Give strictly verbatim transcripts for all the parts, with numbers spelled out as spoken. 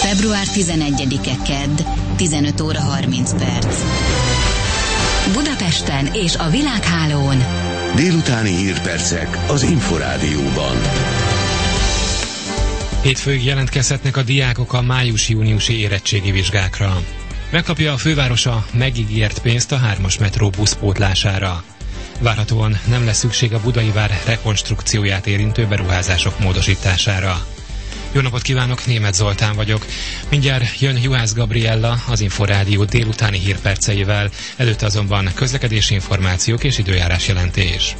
február tizenegyedike kedd, tizenöt óra harminc perc. Budapesten és a világhálón délutáni hírpercek az Inforádióban. Hétfőig jelentkezhetnek a diákok a május-júniusi érettségi vizsgákra. Megkapja a főváros a megígért pénzt a hármas metró buszpótlására. Várhatóan nem lesz szükség a Budai vár rekonstrukcióját érintő beruházások módosítására. Jó napot kívánok, Németh Zoltán vagyok. Mindjárt jön Juhász Gabriella az Inforádió délutáni hírperceivel, előtte azonban közlekedési információk és időjárás jelentés.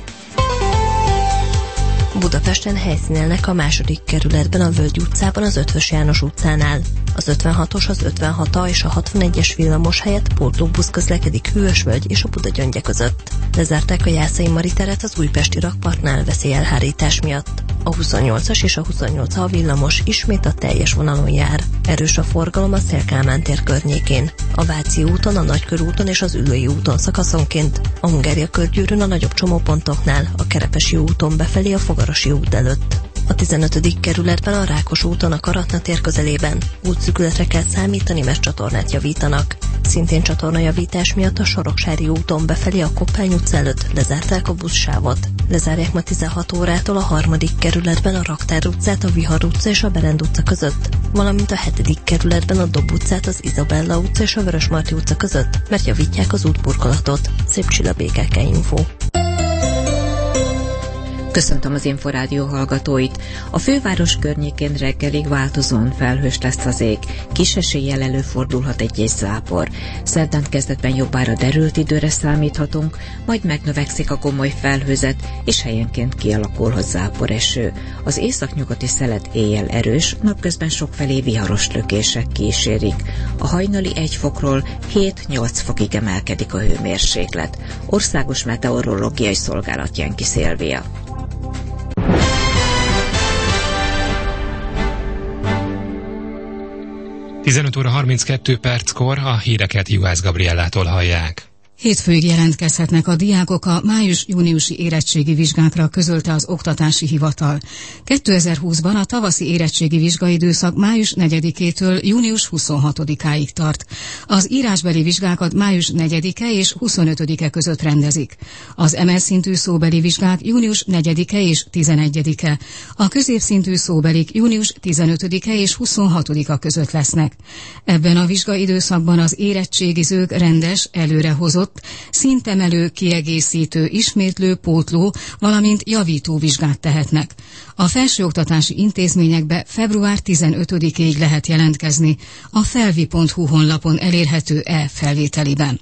Budapesten helyszínelnek a második kerületben a Völgy utcában az Eötvös János utcánál. Az ötvenhatos, az ötvenhat A és a hatvanegyes villamos helyett pótlóbusz közlekedik Hűvösvölgy és a Budagyöngye között. Lezárták a Jászai Mari teret az újpesti rakpartnál veszélyelhárítás miatt. A huszonnyolcas és a huszonnyolc A villamos ismét a teljes vonalon jár. Erős a forgalom a Széll-Kálmán tér környékén, a Váci úton, a Nagykörúton és az Üllői úton szakaszonként, a Hungária körgyűrűn a nagyobb csomópontoknál, a Kerepesi úton befelé a Fogarasi út előtt. A tizenötödik kerületben a Rákos úton a Karatna tér közelében útszűkületre kell számítani, mert csatornát javítanak. Szintén csatornajavítás miatt a Soroksári úton befelé a Koppány utca előtt lezárták a buszsávot. Lezárják ma tizenhat órától a harmadik kerületben a Raktár utcát, a Vihar utca és a Berend utca között, valamint a hetedik kerületben a Dob utcát, az Izabella utca és a Vörösmarty utca között, mert javítják az útburkolatot. Szép Csilla, bé ká ká Info. Köszöntöm az Inforádió hallgatóit. A főváros környékén reggelig változóan felhős lesz az ég. Kis eséllyel előfordulhat egy-egy zápor. Szerdán kezdetben jobbára derült időre számíthatunk, majd megnövekszik a gomoly felhőzet, és helyenként kialakulhat záporeső. Az északnyugati szelet éjjel erős, napközben sokfelé viharos lökések kísérik. A hajnali egy fokról hét-nyolc fokig emelkedik a hőmérséklet. Országos Meteorológiai Szolgálat Jenki Szilvia. tizenöt óra harminckettő perckor a híreket Juhász Gabriellától hallják. Hétfőig jelentkezhetnek a diákok a május-júniusi érettségi vizsgákra, közölte az Oktatási Hivatal. kétezer-húszban a tavaszi érettségi vizsgaidőszak május negyedikétől június huszonhatodikáig tart. Az írásbeli vizsgákat május negyedike és huszonötödike között rendezik. Az emelt szintű szóbeli vizsgák június negyedike és tizenegyedike. A középszintű szóbelik június tizenötödike és huszonhatodika között lesznek. Ebben a vizsgaidőszakban az érettségizők rendes, előrehozott, szintemelő, kiegészítő, ismétlő, pótló, valamint javító vizsgát tehetnek. A felsőoktatási intézményekbe február tizenötödikéig lehet jelentkezni a felvi pont hu honlapon elérhető e-felvételiben.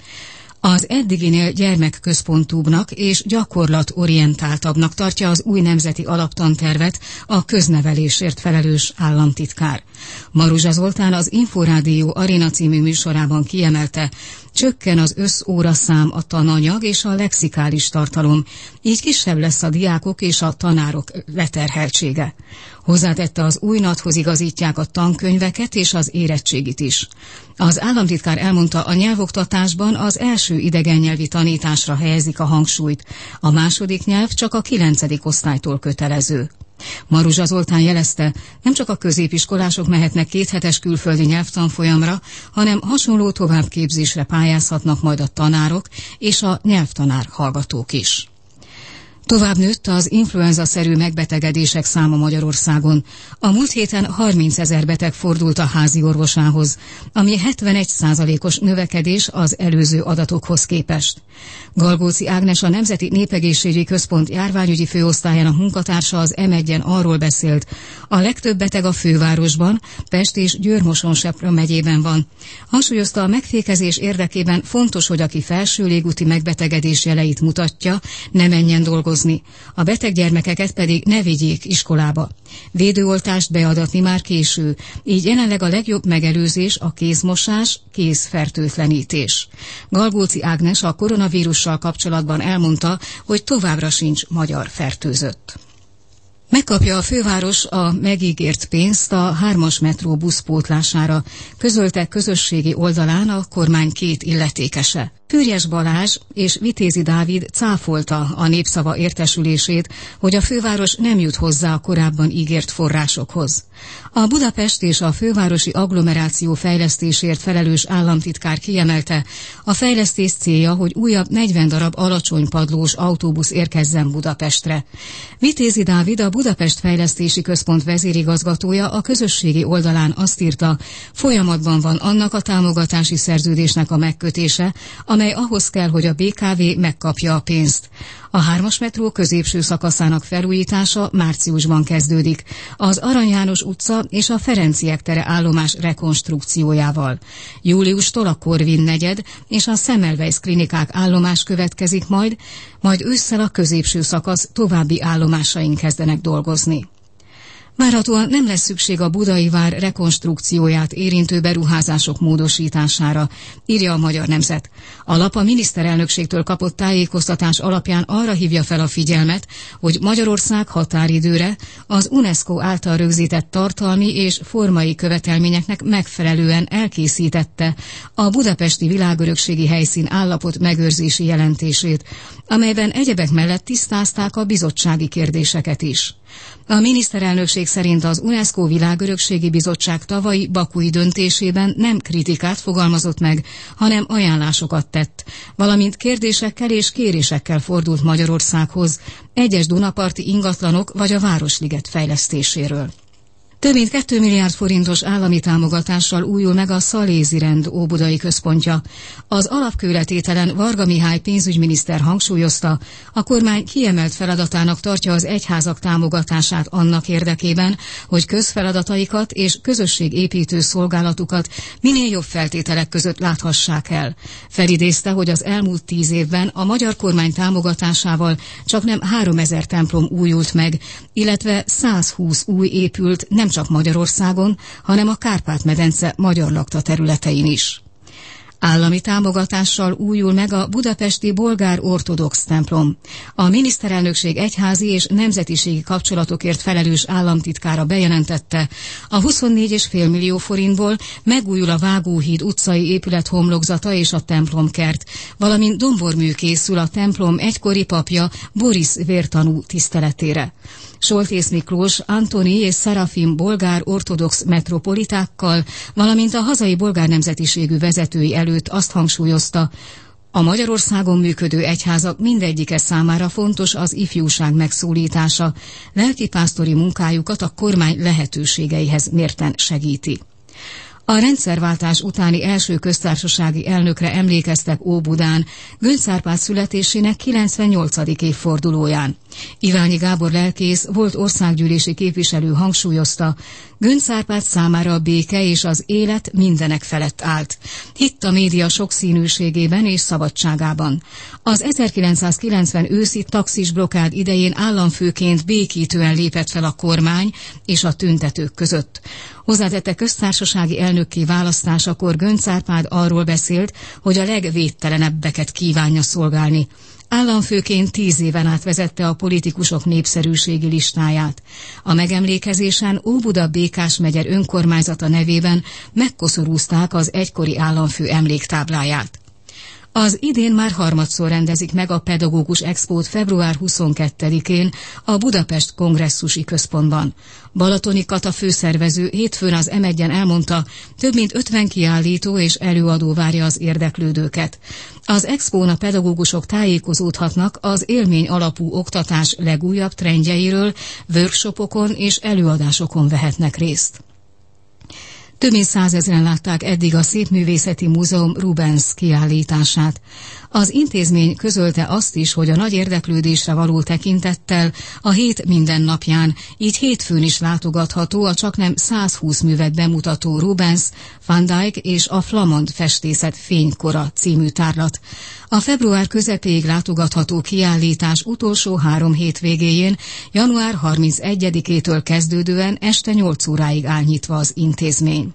Az eddiginél gyermekközpontúbbnak és gyakorlatorientáltabbnak tartja az új nemzeti alaptantervet a köznevelésért felelős államtitkár. Maruzsa Zoltán az Inforádió Aréna című műsorában kiemelte, csökken az összóraszám, a tananyag és a lexikális tartalom, így kisebb lesz a diákok és a tanárok leterheltsége. Hozzátette, az új NAT-hoz igazítják a tankönyveket és az érettségit is. Az államtitkár elmondta, a nyelvoktatásban az első idegennyelvi tanításra helyezik a hangsúlyt, a második nyelv csak a kilencedik osztálytól kötelező. Maruzsa Zoltán jelezte, nem csak a középiskolások mehetnek kéthetes külföldi nyelvtanfolyamra, hanem hasonló továbbképzésre pályázhatnak majd a tanárok és a nyelvtanár hallgatók is. Tovább nőtt az influenza-szerű megbetegedések száma Magyarországon. A múlt héten harmincezer beteg fordult a házi orvosához, ami hetvenegy százalékos növekedés az előző adatokhoz képest. Galgóci Ágnes, a Nemzeti Népegészségügyi Központ járványügyi főosztályának munkatársa az em egyen arról beszélt, a legtöbb beteg a fővárosban, Pest és Győr-Moson-Sopron megyében van. Hangsúlyozta, a megfékezés érdekében fontos, hogy aki felső légúti megbetegedés jeleit mutatja, ne menjen dolgozni. A beteg gyermekeket pedig ne vigyék iskolába. Védőoltást beadatni már késő, így jelenleg a legjobb megelőzés a kézmosás, kézfertőtlenítés. Galgóci Ágnes a koronavírussal kapcsolatban elmondta, hogy továbbra sincs magyar fertőzött. Megkapja a főváros a megígért pénzt a hármas metró buszpótlására, közölte közösségi oldalán a kormány két illetékese. Fürjes Balázs és Vitézi Dávid cáfolta a Népszava értesülését, hogy a főváros nem jut hozzá a korábban ígért forrásokhoz. A Budapest és a fővárosi agglomeráció fejlesztésért felelős államtitkár kiemelte, a fejlesztés célja, hogy újabb negyven darab alacsony padlós autóbusz érkezzen Budapestre. Vitézi Dávid, a Budapest Fejlesztési Központ vezérigazgatója a közösségi oldalán azt írta, folyamatban van annak a támogatási szerződésnek a megkötése, amely ahhoz kell, hogy a bé ká vé megkapja a pénzt. A hármas metró középső szakaszának felújítása márciusban kezdődik, az Arany János utca és a Ferenciek tere állomás rekonstrukciójával. Júliustól a Korvin negyed és a Semmelweis klinikák állomás következik majd, majd ősszel a középső szakasz további állomásain kezdenek dolgozni. Várhatóan nem lesz szükség a Budai vár rekonstrukcióját érintő beruházások módosítására, írja a Magyar Nemzet. A lap a miniszterelnökségtől kapott tájékoztatás alapján arra hívja fel a figyelmet, hogy Magyarország határidőre az UNESCO által rögzített tartalmi és formai követelményeknek megfelelően elkészítette a budapesti világörökségi helyszín állapot megőrzési jelentését, amelyben egyebek mellett tisztázták a bizottsági kérdéseket is. A miniszterelnökség szerint az UNESCO Világörökségi Bizottság tavalyi bakui döntésében nem kritikát fogalmazott meg, hanem ajánlásokat tett, valamint kérdésekkel és kérésekkel fordult Magyarországhoz egyes dunaparti ingatlanok vagy a Városliget fejlesztéséről. Több mint két milliárd forintos állami támogatással újul meg a Szalézi Rend óbudai központja. Az alapkőletételen Varga Mihály pénzügyminiszter hangsúlyozta, a kormány kiemelt feladatának tartja az egyházak támogatását annak érdekében, hogy közfeladataikat és közösségépítő szolgálatukat minél jobb feltételek között láthassák el. Felidézte, hogy az elmúlt tíz évben a magyar kormány támogatásával csaknem háromezer templom újult meg, illetve százhúsz új épült, nem csak Magyarországon, hanem a Kárpát-medence magyar lakta területein is. Állami támogatással újul meg a budapesti bolgár ortodox templom. A miniszterelnökség egyházi és nemzetiségi kapcsolatokért felelős államtitkára bejelentette, a huszonnégy egész öt millió forintból megújul a Vágóhíd utcai épület homlokzata és a templomkert, valamint dombormű készül a templom egykori papja Boris vértanú tiszteletére. Soltész Miklós, Antoni és Szerafim bolgár ortodox metropolitákkal, valamint a hazai bolgár nemzetiségű vezetői előtt azt hangsúlyozta, a Magyarországon működő egyházak mindegyike számára fontos az ifjúság megszólítása, lelkipásztori munkájukat a kormány lehetőségeihez mérten segíti. A rendszerváltás utáni első köztársasági elnökre emlékeztek Óbudán, Göncz Árpád születésének kilencvennyolcadik évfordulóján. Iványi Gábor lelkész, volt országgyűlési képviselő hangsúlyozta, Göncz Árpád számára a béke és az élet mindenek felett állt. Hitt a média sokszínűségében és szabadságában. Az ezerkilencszázkilencven őszi taxis blokkád idején államfőként békítően lépett fel a kormány és a tüntetők között. Hozzátette, köztársasági elnökké választásakor Göncz Árpád arról beszélt, hogy a legvédtelenebbeket kívánja szolgálni. Államfőként tíz éven át vezette a politikusok népszerűségi listáját. A megemlékezésen Óbuda Békás megye önkormányzata nevében megkoszorúzták az egykori államfő emléktábláját. Az idén már harmadszor rendezik meg a Pedagógus Expót február huszonkettedikén a Budapest Kongresszusi Központban. Balatoni Kata főszervező hétfőn az em egyen elmondta, több mint ötven kiállító és előadó várja az érdeklődőket. Az expón a pedagógusok tájékozódhatnak az élmény alapú oktatás legújabb trendjeiről, workshopokon és előadásokon vehetnek részt. Több mint százezren látták eddig a Szépművészeti Múzeum Rubens kiállítását. Az intézmény közölte azt is, hogy a nagy érdeklődésre való tekintettel a hét minden napján, így hétfőn is látogatható a csaknem százhúsz művet bemutató Rubens, Van Dyck és a Flamand festészet fénykora című tárlat. A február közepéig látogatható kiállítás utolsó három hétvégéjén, január harmincegyedikétől kezdődően este nyolc óráig áll nyitva az intézmény.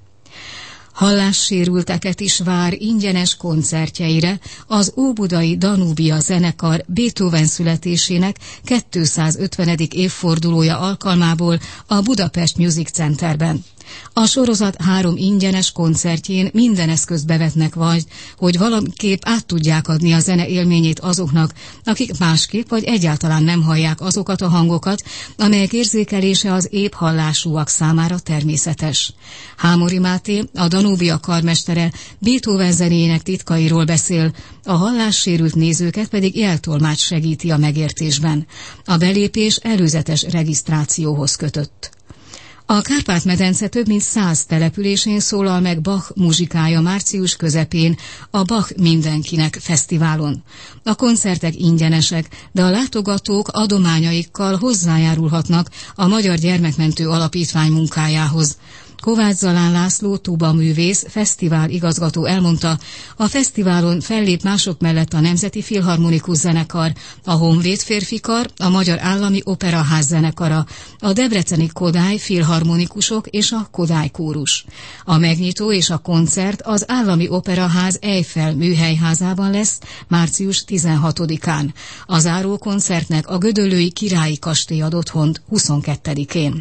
Hallássérülteket is vár ingyenes koncertjeire az óbudai Danubia zenekar Beethoven születésének kétszázötvenedik évfordulója alkalmából a Budapest Music Centerben. A sorozat három ingyenes koncertjén minden eszközt bevetnek vagy, hogy valamiképp át tudják adni a zene élményét azoknak, akik másképp vagy egyáltalán nem hallják azokat a hangokat, amelyek érzékelése az épp hallásúak számára természetes. Hámori Máté, a Danubia karmestere Beethoven zenéjének titkairól beszél, a hallássérült nézőket pedig jeltolmács segíti a megértésben. A belépés előzetes regisztrációhoz kötött. A Kárpát-medence több mint száz településén szólal meg Bach muzsikája március közepén a Bach Mindenkinek fesztiválon. A koncertek ingyenesek, de a látogatók adományaikkal hozzájárulhatnak a Magyar Gyermekmentő Alapítvány munkájához. Kovács Zalán László tubaművész, fesztivál igazgató elmondta, a fesztiválon fellép mások mellett a Nemzeti Filharmonikus Zenekar, a Honvéd Férfikar, a Magyar Állami Operaház zenekara, a Debreceni Kodály filharmonikusok és a Kodály kórus. A megnyitó és a koncert az Állami Operaház Eiffel műhelyházában lesz március tizenhatodikán. A záró koncertnek a Gödöllői Királyi Kastély ad otthont huszonkettedikén.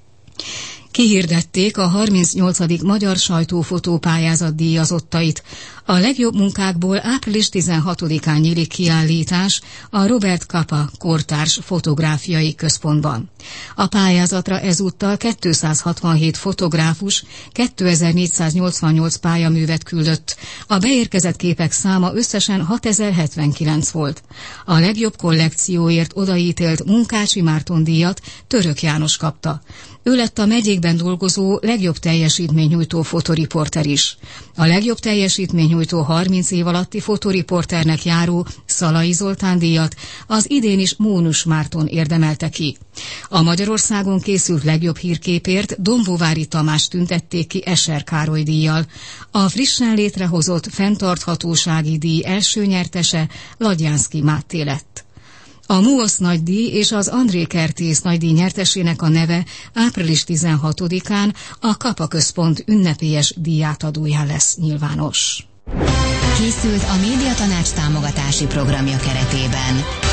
Kihirdették a harmincnyolcadik Magyar Sajtófotó pályázat díjazottait. A legjobb munkákból április tizenhatodikán nyílik kiállítás a Robert Capa Kortárs Fotográfiai Központban. A pályázatra ezúttal kétszázhatvanhét fotográfus kétezer-négyszáznyolcvannyolc pályaművet küldött. A beérkezett képek száma összesen hatezer-hetvenkilenc volt. A legjobb kollekcióért odaítélt Munkácsi Márton díjat Török János kapta. Ő lett a megyékben dolgozó legjobb teljesítménynyújtó fotoriporter is. A legjobb teljesítménynyújtó harminc év alatti fotoriporternek járó Szalai Zoltán díjat az idén is Mónus Márton érdemelte ki. A Magyarországon készült legjobb hírképért Dombóvári Tamás tüntették ki Escher Károly díjjal. A frissen létrehozott fenntarthatósági díj első nyertese Ladjánszky Máté lett. A MUOSZ nagydíj és az André Kertész nagydíj nyertesének a neve április tizenhatodikán a Kapa Központ ünnepélyes díjátadóján lesz nyilvános. Készült a Médiatanács támogatási programja keretében.